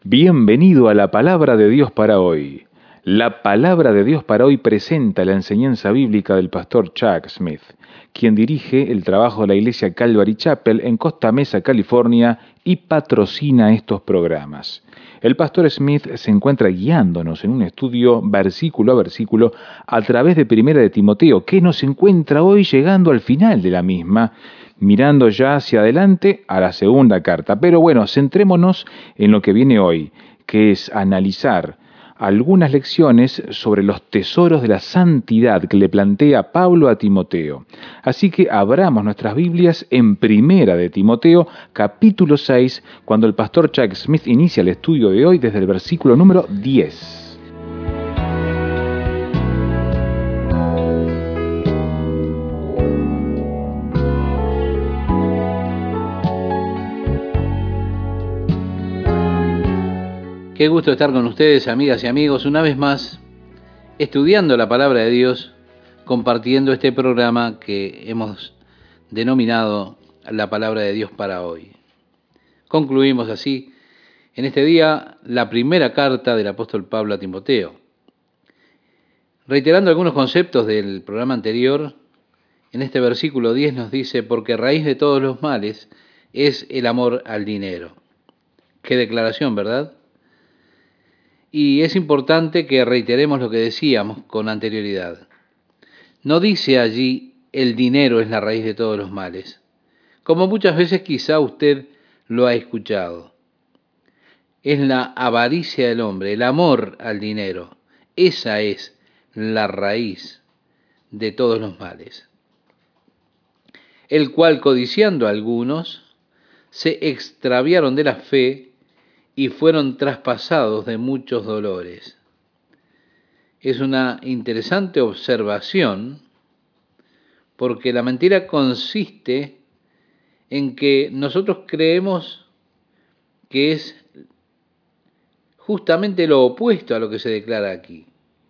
Bienvenido a la Palabra de Dios para hoy. La Palabra de Dios para hoy presenta la enseñanza bíblica del pastor Chuck Smith, quien dirige el trabajo de la iglesia Calvary Chapel en Costa Mesa, California, y patrocina estos programas. El pastor Smith se encuentra guiándonos en un estudio versículo a versículo a través de Primera de Timoteo, que nos encuentra hoy llegando al final de la misma, mirando ya hacia adelante a la segunda carta. Pero bueno, centrémonos en lo que viene hoy, que es analizar algunas lecciones sobre los tesoros de la santidad que le plantea Pablo a Timoteo. Así que abramos nuestras Biblias en Primera de Timoteo, capítulo 6, cuando el pastor Chuck Smith inicia el estudio de hoy desde el versículo número 10. Qué gusto estar con ustedes, amigas y amigos, una vez más, estudiando la palabra de Dios, compartiendo este programa que hemos denominado la palabra de Dios para hoy. Concluimos así, en este día, la primera carta del apóstol Pablo a Timoteo. Reiterando algunos conceptos del programa anterior, en este versículo 10 nos dice, porque raíz de todos los males es el amor al dinero. Qué declaración, ¿verdad? Y es importante que reiteremos lo que decíamos con anterioridad. No dice allí el dinero es la raíz de todos los males, como muchas veces quizá usted lo ha escuchado. Es la avaricia del hombre, el amor al dinero. Esa es la raíz de todos los males. El cual, codiciando a algunos, se extraviaron de la fe y fueron traspasados de muchos dolores. Es una interesante observación porque la mentira consiste en que nosotros creemos que es justamente lo opuesto a lo que se declara aquí.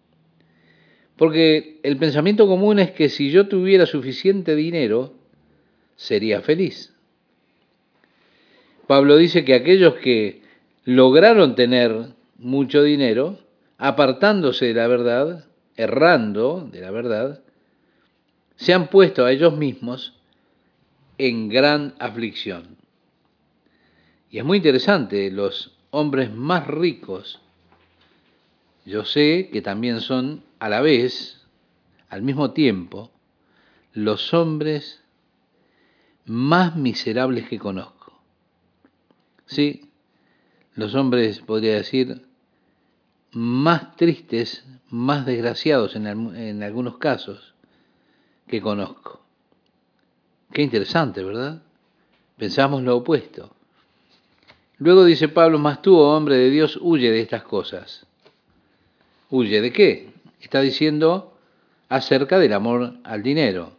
Porque el pensamiento común es que si yo tuviera suficiente dinero, sería feliz. Pablo dice que aquellos que lograron tener mucho dinero, apartándose de la verdad, errando de la verdad, se han puesto a ellos mismos en gran aflicción. Y es muy interesante, los hombres más ricos, yo sé que también son a la vez, al mismo tiempo, los hombres más miserables que conozco. Sí, los hombres, podría decir, más tristes, más desgraciados en algunos casos que conozco. Qué interesante, ¿verdad? Pensamos lo opuesto. Luego dice Pablo, mas tú, oh hombre de Dios, huye de estas cosas. ¿Huye de qué? Está diciendo acerca del amor al dinero.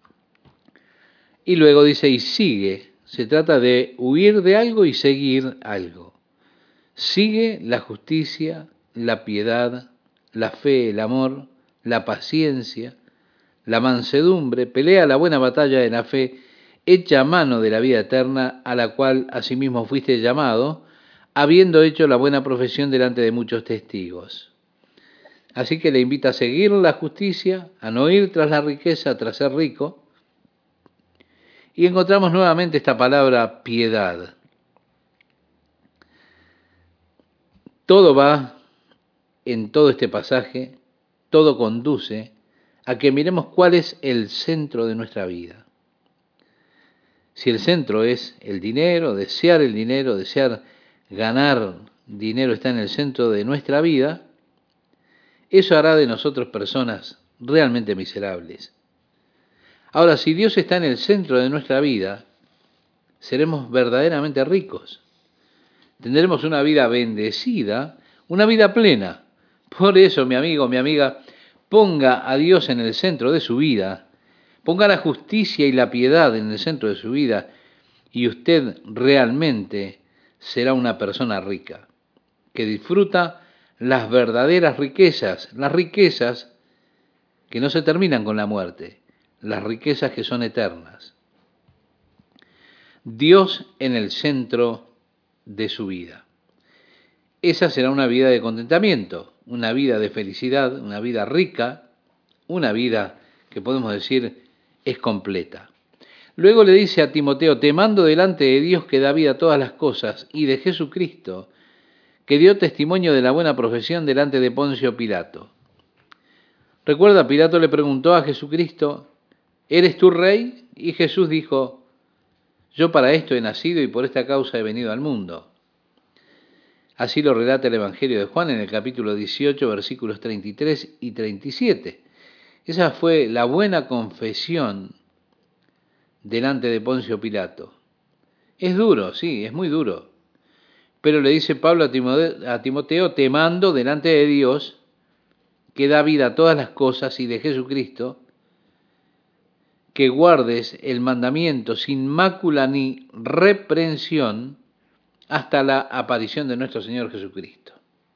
Y luego dice, y sigue. Se trata de huir de algo y seguir algo. Sigue la justicia, la piedad, la fe, el amor, la paciencia, la mansedumbre, pelea la buena batalla de la fe, echa mano de la vida eterna, a la cual asimismo fuiste llamado, habiendo hecho la buena profesión delante de muchos testigos. Así que le invita a seguir la justicia, a no ir tras la riqueza, tras ser rico. Y encontramos nuevamente esta palabra piedad. Todo va en todo este pasaje, todo conduce a que miremos cuál es el centro de nuestra vida. Si el centro es el dinero, desear ganar dinero está en el centro de nuestra vida, eso hará de nosotros personas realmente miserables. Ahora, si Dios está en el centro de nuestra vida, seremos verdaderamente ricos. Tendremos una vida bendecida, una vida plena. Por eso, mi amigo, mi amiga, ponga a Dios en el centro de su vida, ponga la justicia y la piedad en el centro de su vida, y usted realmente será una persona rica, que disfruta las verdaderas riquezas, las riquezas que no se terminan con la muerte, las riquezas que son eternas. Dios en el centro de su vida. esa será una vida de contentamiento, una vida de felicidad, una vida rica, una vida que podemos decir es completa. Luego le dice a Timoteo, te mando delante de Dios que da vida a todas las cosas y de Jesucristo, que dio testimonio de la buena profesión delante de Poncio Pilato. Recuerda, Pilato le preguntó a Jesucristo, ¿eres tú rey? Y Jesús dijo, yo para esto he nacido y por esta causa he venido al mundo. Así lo relata el Evangelio de Juan en el capítulo 18, versículos 33 y 37. Esa fue la buena confesión delante de Poncio Pilato. Es duro, sí, es muy duro. Pero le dice Pablo a Timoteo, te mando delante de Dios, que da vida a todas las cosas, y de Jesucristo, que guardes el mandamiento sin mácula ni reprensión hasta la aparición de nuestro Señor Jesucristo.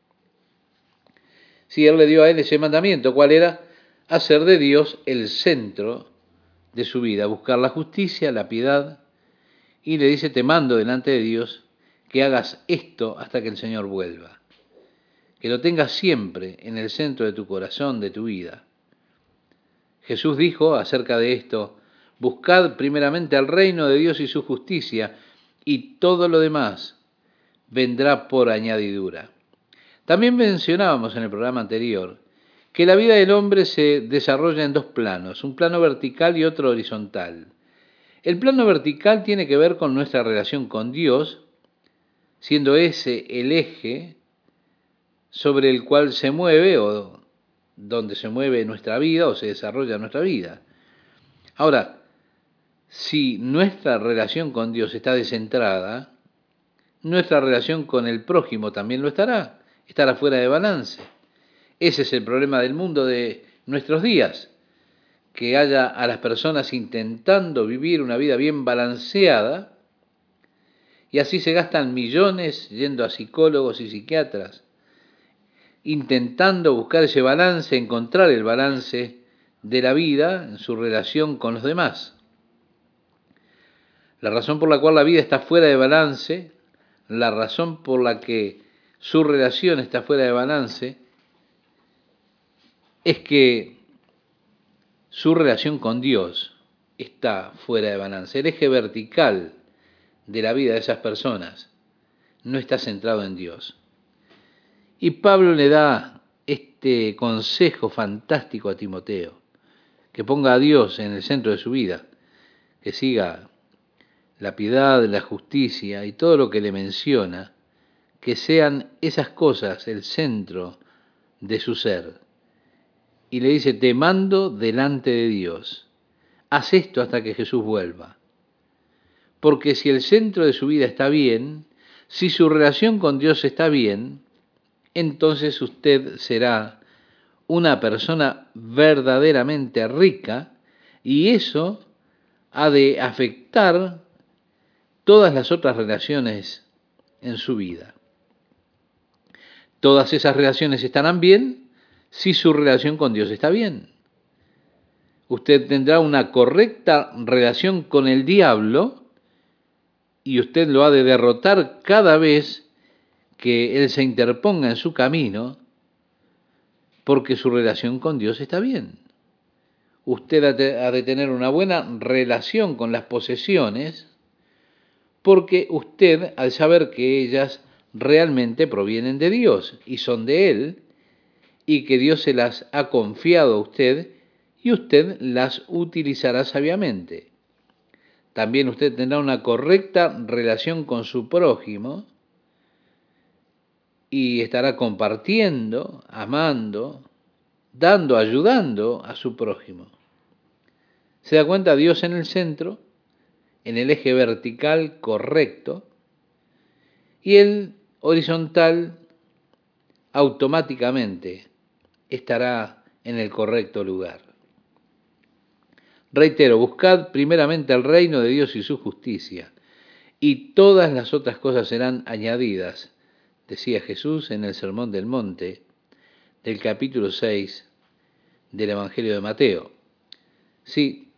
Sí, Él le dio a él ese mandamiento, ¿cuál era? Hacer de Dios el centro de su vida, buscar la justicia, la piedad, y le dice, te mando delante de Dios que hagas esto hasta que el Señor vuelva, que lo tengas siempre en el centro de tu corazón, de tu vida. Jesús dijo acerca de esto, buscad primeramente al reino de Dios y su justicia, y todo lo demás vendrá por añadidura. También mencionábamos en el programa anterior que la vida del hombre se desarrolla en dos planos, un plano vertical y otro horizontal. El plano vertical tiene que ver con nuestra relación con Dios, siendo ese el eje sobre el cual se mueve o donde se mueve nuestra vida o se desarrolla nuestra vida. Ahora, si nuestra relación con Dios está descentrada, nuestra relación con el prójimo también lo estará fuera de balance. Ese es el problema del mundo de nuestros días, que haya a las personas intentando vivir una vida bien balanceada, y así se gastan millones yendo a psicólogos y psiquiatras, intentando buscar ese balance, encontrar el balance de la vida en su relación con los demás. La razón por la cual la vida está fuera de balance, la razón por la que su relación está fuera de balance, es que su relación con Dios está fuera de balance. El eje vertical de la vida de esas personas no está centrado en Dios. Y Pablo le da este consejo fantástico a Timoteo, que ponga a Dios en el centro de su vida, que siga la piedad, la justicia y todo lo que le menciona, que sean esas cosas el centro de su ser. Y le dice, te mando delante de Dios, haz esto hasta que Jesús vuelva. Porque si el centro de su vida está bien, si su relación con Dios está bien, entonces usted será una persona verdaderamente rica y eso ha de afectar todas las otras relaciones en su vida. Todas esas relaciones estarán bien si su relación con Dios está bien. Usted tendrá una correcta relación con el diablo y usted lo ha de derrotar cada vez que él se interponga en su camino, porque su relación con Dios está bien. Usted ha de tener una buena relación con las posesiones, porque usted, al saber que ellas realmente provienen de Dios y son de Él, y que Dios se las ha confiado a usted, y usted las utilizará sabiamente. También usted tendrá una correcta relación con su prójimo, y estará compartiendo, amando, dando, ayudando a su prójimo. ¿Se da cuenta? Dios en el centro, en el eje vertical correcto, y el horizontal automáticamente estará en el correcto lugar. Reitero, buscad primeramente el reino de Dios y su justicia, y todas las otras cosas serán añadidas, decía Jesús en el Sermón del Monte del capítulo 6 del Evangelio de Mateo. Sí,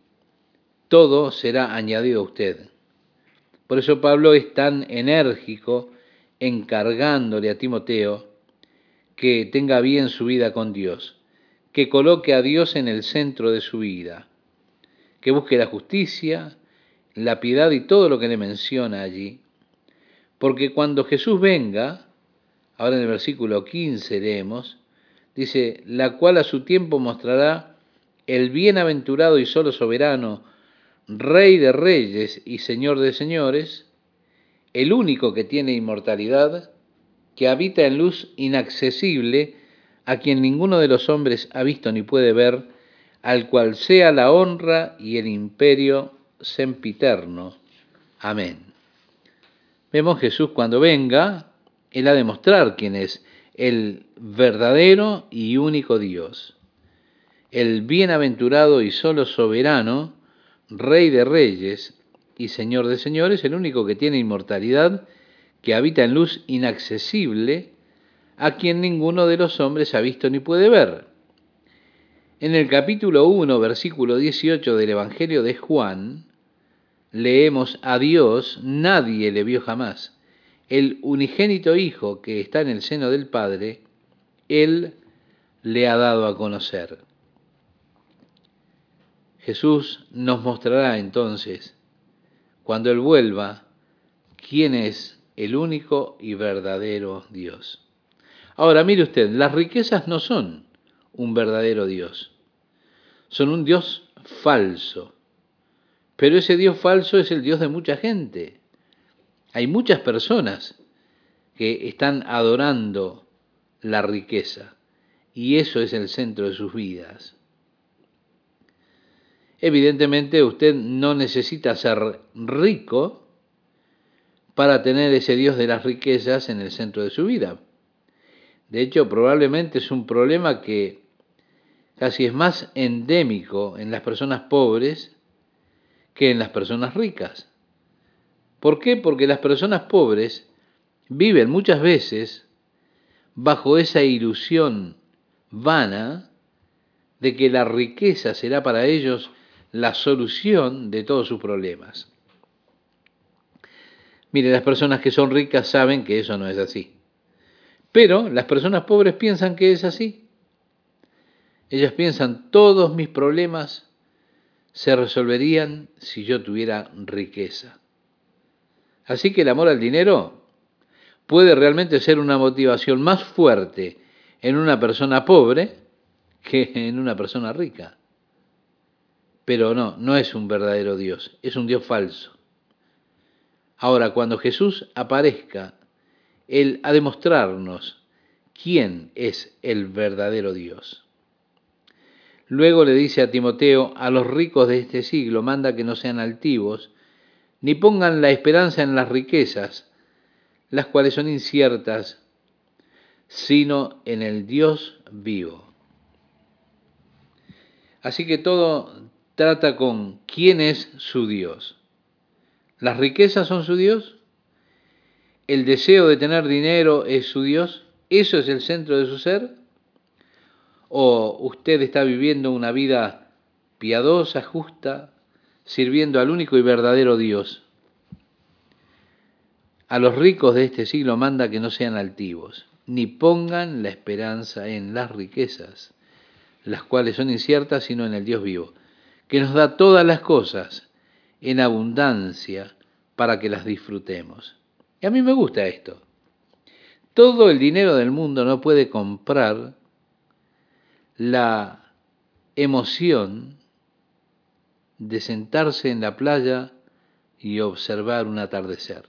todo será añadido a usted. Por eso Pablo es tan enérgico encargándole a Timoteo que tenga bien su vida con Dios, que coloque a Dios en el centro de su vida, que busque la justicia, la piedad y todo lo que le menciona allí. Porque cuando Jesús venga, ahora en el versículo 15 leemos, dice, la cual a su tiempo mostrará el bienaventurado y solo soberano, Rey de reyes y Señor de señores, el único que tiene inmortalidad, que habita en luz inaccesible, a quien ninguno de los hombres ha visto ni puede ver, al cual sea la honra y el imperio sempiterno. Amén. Vemos Jesús cuando venga, Él ha de mostrar quién es el verdadero y único Dios, el bienaventurado y solo soberano, Rey de reyes y Señor de señores, el único que tiene inmortalidad, que habita en luz inaccesible, a quien ninguno de los hombres ha visto ni puede ver. En el capítulo 1, versículo 18 del Evangelio de Juan, leemos a Dios, nadie le vio jamás. El unigénito Hijo que está en el seno del Padre, Él le ha dado a conocer. Jesús nos mostrará entonces, cuando Él vuelva, quién es el único y verdadero Dios. Ahora, mire usted, las riquezas no son un verdadero Dios, son un Dios falso. Pero ese Dios falso es el Dios de mucha gente. Hay muchas personas que están adorando la riqueza y eso es el centro de sus vidas. Evidentemente usted no necesita ser rico para tener ese Dios de las riquezas en el centro de su vida. De hecho, probablemente es un problema que casi es más endémico en las personas pobres que en las personas ricas. ¿Por qué? Porque las personas pobres viven muchas veces bajo esa ilusión vana de que la riqueza será para ellos la solución de todos sus problemas. Mire, las personas que son ricas saben que eso no es así. Pero las personas pobres piensan que es así. Ellas piensan, todos mis problemas se resolverían si yo tuviera riqueza. Así que el amor al dinero puede realmente ser una motivación más fuerte en una persona pobre que en una persona rica. Pero no es un verdadero Dios, es un Dios falso. Ahora, cuando Jesús aparezca, Él ha de mostrarnos quién es el verdadero Dios. Luego le dice a Timoteo, a los ricos de este siglo manda que no sean altivos, ni pongan la esperanza en las riquezas, las cuales son inciertas, sino en el Dios vivo. Así que todo trata con quién es su Dios. ¿Las riquezas son su Dios? ¿El deseo de tener dinero es su Dios? ¿Eso es el centro de su ser? ¿O usted está viviendo una vida piadosa, justa, sirviendo al único y verdadero Dios? A los ricos de este siglo manda que no sean altivos, ni pongan la esperanza en las riquezas, las cuales son inciertas, sino en el Dios vivo, que nos da todas las cosas en abundancia para que las disfrutemos. Y a mí me gusta esto. Todo el dinero del mundo no puede comprar la emoción de sentarse en la playa y observar un atardecer.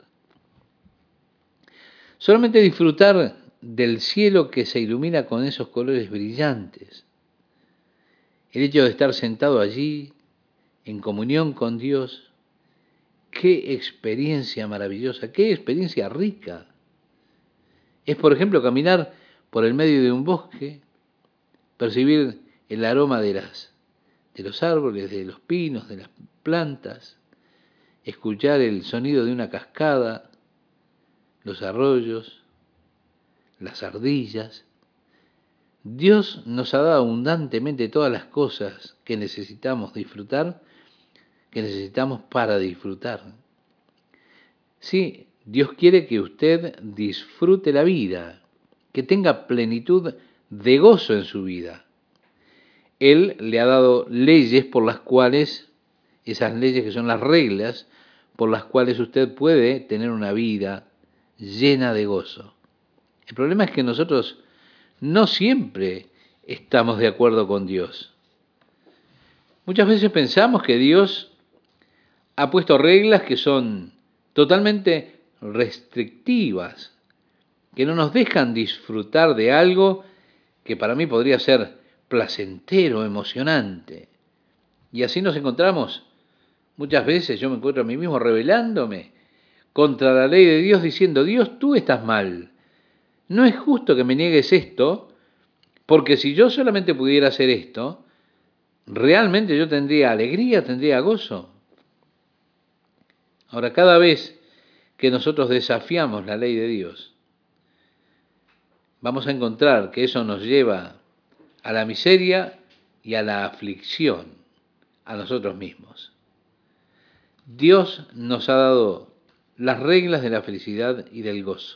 Solamente disfrutar del cielo que se ilumina con esos colores brillantes. El hecho de estar sentado allí, en comunión con Dios, qué experiencia maravillosa, qué experiencia rica. Es, por ejemplo, caminar por el medio de un bosque, percibir el aroma de los árboles, de los pinos, de las plantas, escuchar el sonido de una cascada, los arroyos, las ardillas. Dios nos ha dado abundantemente todas las cosas que necesitamos disfrutar, que necesitamos para disfrutar. Sí, Dios quiere que usted disfrute la vida, que tenga plenitud de gozo en su vida. Él le ha dado leyes por las cuales, esas leyes que son las reglas, por las cuales usted puede tener una vida llena de gozo. El problema es que nosotros no siempre estamos de acuerdo con Dios. Muchas veces pensamos que Dios ha puesto reglas que son totalmente restrictivas, que no nos dejan disfrutar de algo que para mí podría ser placentero, emocionante. Y así nos encontramos. Muchas veces yo me encuentro a mí mismo rebelándome contra la ley de Dios diciendo, Dios, tú estás mal. No es justo que me niegues esto, porque si yo solamente pudiera hacer esto, realmente yo tendría alegría, tendría gozo. Ahora, cada vez que nosotros desafiamos la ley de Dios, vamos a encontrar que eso nos lleva a la miseria y a la aflicción a nosotros mismos. Dios nos ha dado las reglas de la felicidad y del gozo.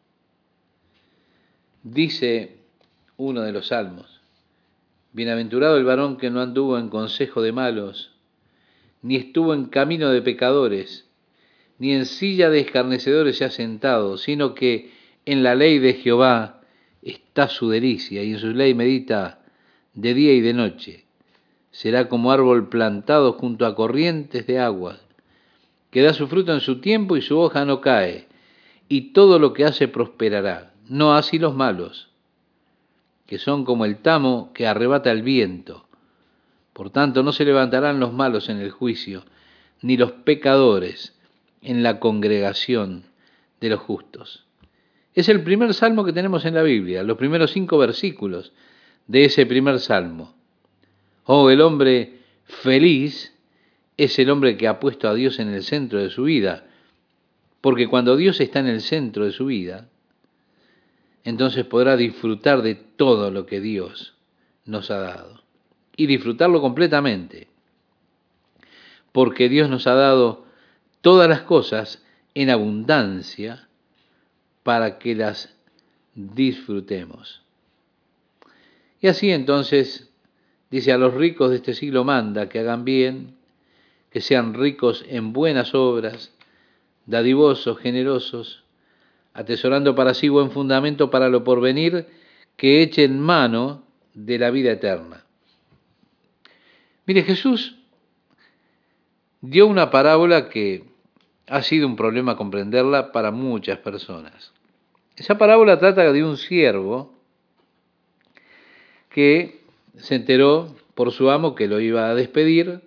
Dice uno de los salmos, bienaventurado el varón que no anduvo en consejo de malos, ni estuvo en camino de pecadores, ni en silla de escarnecedores se ha sentado, sino que en la ley de Jehová está su delicia, y en su ley medita de día y de noche. Será como árbol plantado junto a corrientes de agua, que da su fruto en su tiempo y su hoja no cae, y todo lo que hace prosperará. No así los malos, que son como el tamo que arrebata el viento. Por tanto, no se levantarán los malos en el juicio, ni los pecadores en la congregación de los justos. Es el primer salmo que tenemos en la Biblia, los primeros 5 versículos de ese primer salmo. Oh, el hombre feliz es el hombre que ha puesto a Dios en el centro de su vida, porque cuando Dios está en el centro de su vida, entonces podrá disfrutar de todo lo que Dios nos ha dado, y disfrutarlo completamente, porque Dios nos ha dado todas las cosas en abundancia para que las disfrutemos. Y así entonces, dice, a los ricos de este siglo manda que hagan bien, que sean ricos en buenas obras, dadivosos, generosos, atesorando para sí buen fundamento para lo porvenir, que echen mano de la vida eterna. Mire, Jesús dio una parábola que ha sido un problema comprenderla para muchas personas. Esa parábola trata de un siervo que se enteró por su amo que lo iba a despedir,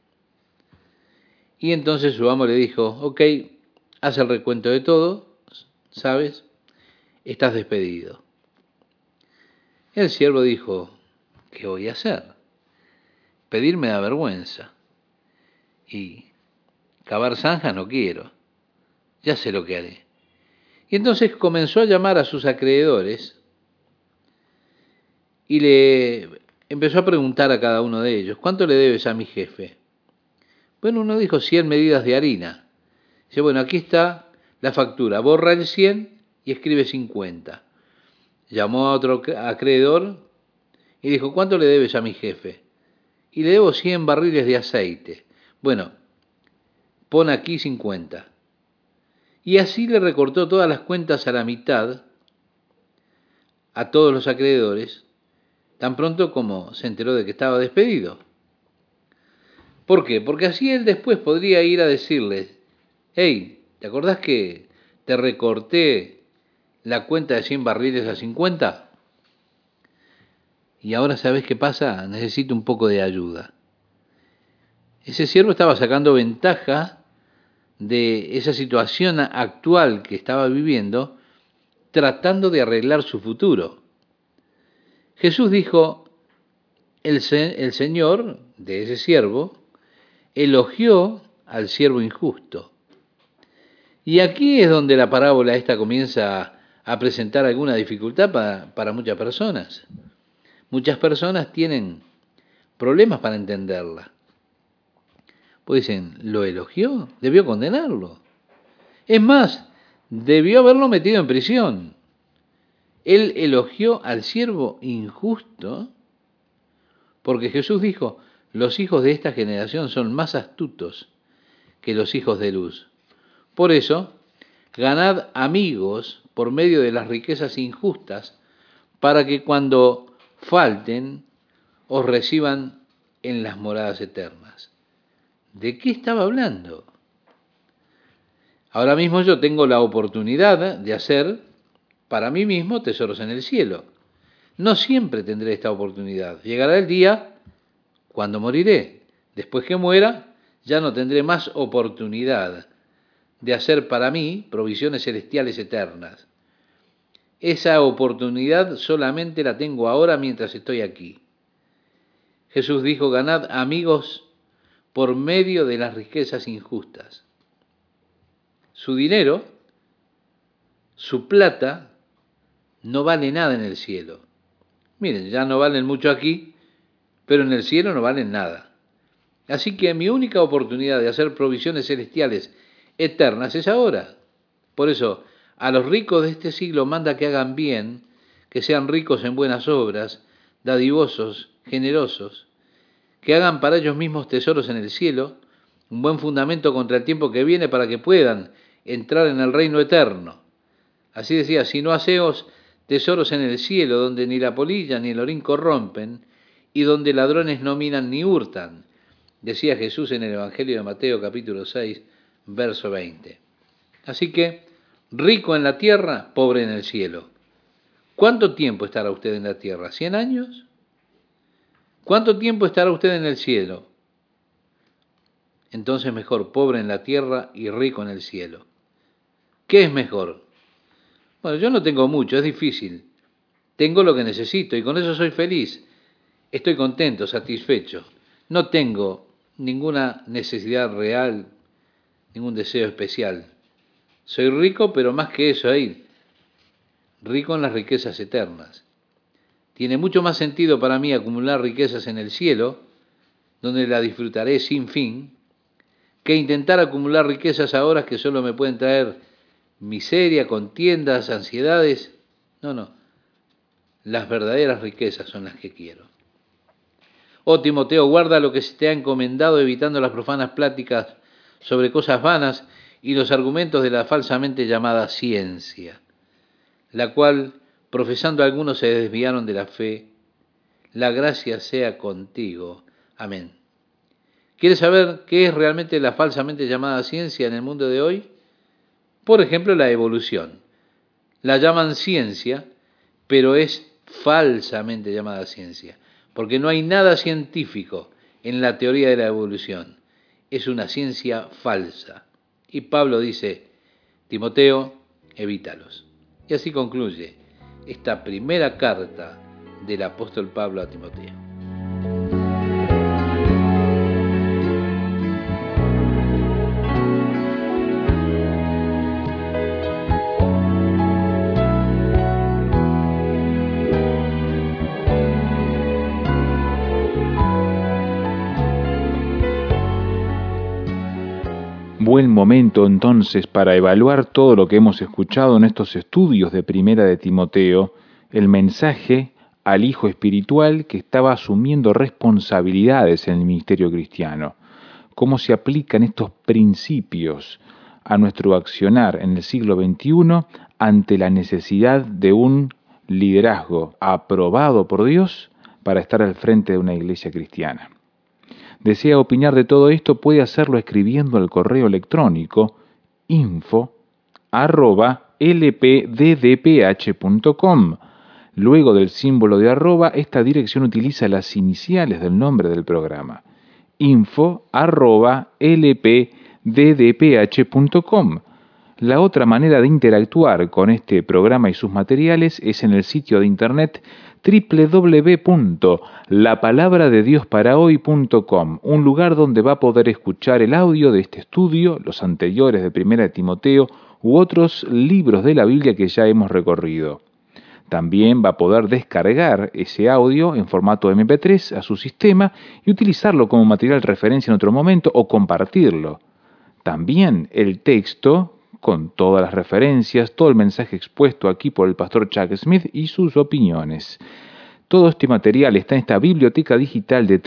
y entonces su amo le dijo, ok, haz el recuento de todo, ¿sabes? Estás despedido. El siervo dijo, ¿qué voy a hacer? Pedirme da vergüenza. Y cavar zanjas no quiero. Ya sé lo que haré. Y entonces comenzó a llamar a sus acreedores y le empezó a preguntar a cada uno de ellos, ¿cuánto le debes a mi jefe? Bueno, uno dijo 100 medidas de harina. Dice, bueno, aquí está la factura, borra el 100 y escribe 50. Llamó a otro acreedor y dijo, ¿cuánto le debes a mi jefe? Y le debo 100 barriles de aceite. Bueno, pon aquí 50. Y así le recortó todas las cuentas a la mitad a todos los acreedores, tan pronto como se enteró de que estaba despedido. ¿Por qué? Porque así él después podría ir a decirles, hey, ¿te acordás que te recorté la cuenta de 100 barriles a 50? Y ahora ¿sabés qué pasa? Necesito un poco de ayuda. Ese siervo estaba sacando ventaja de esa situación actual que estaba viviendo, tratando de arreglar su futuro. Jesús dijo, el Señor de ese siervo elogió al siervo injusto. Y aquí es donde la parábola esta comienza a presentar alguna dificultad para muchas personas. Muchas personas tienen problemas para entenderla. Pues dicen, ¿lo elogió? Debió condenarlo. Es más, debió haberlo metido en prisión. Él elogió al siervo injusto porque Jesús dijo, los hijos de esta generación son más astutos que los hijos de luz. Por eso, ganad amigos por medio de las riquezas injustas, para que cuando falten os reciban en las moradas eternas. ¿De qué estaba hablando? Ahora mismo yo tengo la oportunidad de hacer para mí mismo tesoros en el cielo. No siempre tendré esta oportunidad. Llegará el día cuando moriré. Después que muera, ya no tendré más oportunidad de hacer para mí provisiones celestiales eternas. Esa oportunidad solamente la tengo ahora mientras estoy aquí. Jesús dijo, ganad amigos por medio de las riquezas injustas. Su dinero, su plata, no vale nada en el cielo. Miren, ya no valen mucho aquí, pero en el cielo no valen nada. Así que mi única oportunidad de hacer provisiones celestiales eternas es ahora. Por eso, a los ricos de este siglo manda que hagan bien, que sean ricos en buenas obras, dadivosos, generosos, que hagan para ellos mismos tesoros en el cielo, un buen fundamento contra el tiempo que viene para que puedan entrar en el reino eterno. Así decía, si no haceos tesoros en el cielo, donde ni la polilla ni el orín corrompen, y donde ladrones no minan ni hurtan, decía Jesús en el Evangelio de Mateo capítulo 6, verso 20. Así que, rico en la tierra, pobre en el cielo. ¿Cuánto tiempo estará usted en la tierra? ¿100 años? ¿Cuánto tiempo estará usted en el cielo? Entonces mejor pobre en la tierra y rico en el cielo. ¿Qué es mejor? Bueno, yo no tengo mucho, es difícil. Tengo lo que necesito y con eso soy feliz. Estoy contento, satisfecho. No tengo ninguna necesidad real, ningún deseo especial. Soy rico, pero más que eso ahí, rico en las riquezas eternas. Tiene mucho más sentido para mí acumular riquezas en el cielo, donde la disfrutaré sin fin, que intentar acumular riquezas ahora que solo me pueden traer miseria, contiendas, ansiedades. No. Las verdaderas riquezas son las que quiero. Oh Timoteo, guarda lo que se te ha encomendado, evitando las profanas pláticas sobre cosas vanas y los argumentos de la falsamente llamada ciencia, la cual, profesando algunos, se desviaron de la fe. La gracia sea contigo. Amén. ¿Quieres saber qué es realmente la falsamente llamada ciencia en el mundo de hoy? Por ejemplo, la evolución. La llaman ciencia, pero es falsamente llamada ciencia, porque no hay nada científico en la teoría de la evolución. Es una ciencia falsa. Y Pablo dice, Timoteo, evítalos. Y así concluye esta primera carta del apóstol Pablo a Timoteo. Buen momento entonces para evaluar todo lo que hemos escuchado en estos estudios de Primera de Timoteo, el mensaje al hijo espiritual que estaba asumiendo responsabilidades en el ministerio cristiano. Cómo se aplican estos principios a nuestro accionar en el siglo XXI ante la necesidad de un liderazgo aprobado por Dios para estar al frente de una iglesia cristiana. Desea opinar de todo esto, puede hacerlo escribiendo al correo electrónico info@lpddph.com. Luego del símbolo de arroba, esta dirección utiliza las iniciales del nombre del programa. info@lpddph.com. La otra manera de interactuar con este programa y sus materiales es en el sitio de internet www.lapalabradediosparahoy.com, un lugar donde va a poder escuchar el audio de este estudio, los anteriores de Primera de Timoteo u otros libros de la Biblia que ya hemos recorrido. También va a poder descargar ese audio en formato MP3 a su sistema y utilizarlo como material de referencia en otro momento o compartirlo. También el texto con todas las referencias, todo el mensaje expuesto aquí por el pastor Chuck Smith y sus opiniones. Todo este material está en esta biblioteca digital de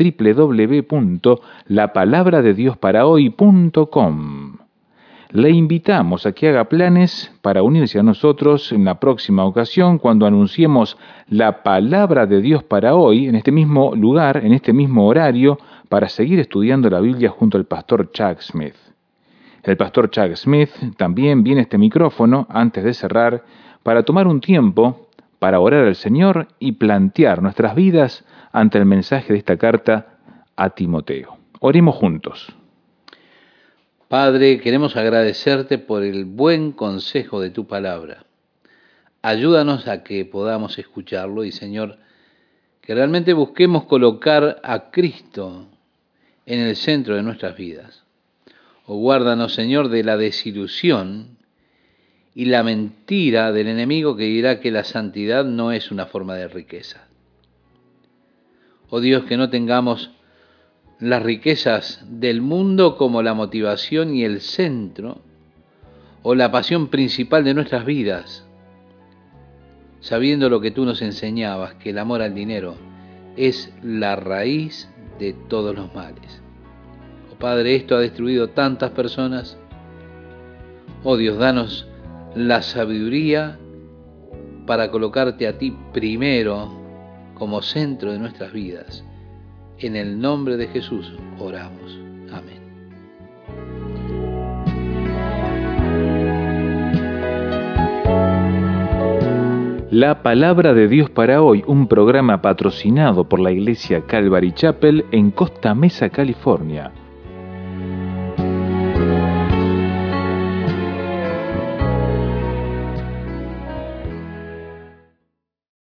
www.lapalabradediosParaHoy.com. Le invitamos a que haga planes para unirse a nosotros en la próxima ocasión cuando anunciemos la palabra de Dios para hoy en este mismo lugar, en este mismo horario, para seguir estudiando la Biblia junto al pastor Chuck Smith. El pastor Chuck Smith también viene a este micrófono antes de cerrar para tomar un tiempo para orar al Señor y plantear nuestras vidas ante el mensaje de esta carta a Timoteo. Oremos juntos. Padre, queremos agradecerte por el buen consejo de tu palabra. Ayúdanos a que podamos escucharlo y, Señor, que realmente busquemos colocar a Cristo en el centro de nuestras vidas. O guárdanos, Señor, de la desilusión y la mentira del enemigo que dirá que la santidad no es una forma de riqueza. Oh Dios, que no tengamos las riquezas del mundo como la motivación y el centro o la pasión principal de nuestras vidas, sabiendo lo que tú nos enseñabas, que el amor al dinero es la raíz de todos los males. Oh Padre, esto ha destruido tantas personas. Oh Dios, danos la sabiduría para colocarte a ti primero como centro de nuestras vidas. En el nombre de Jesús oramos. Amén. La palabra de Dios para hoy, un programa patrocinado por la iglesia Calvary Chapel en Costa Mesa, California.